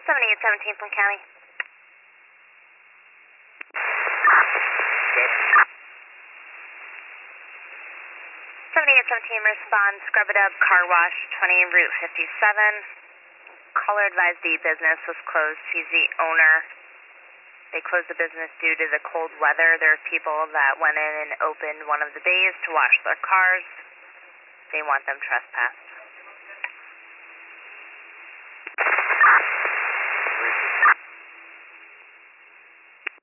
7817 from County. 7817 respond, Scrub It Up, car wash, 20 Route 57. Caller advised the business was closed. He's the owner. They closed the business due to the cold weather. There are people that went in and opened one of the bays to wash their cars. They want them trespassed.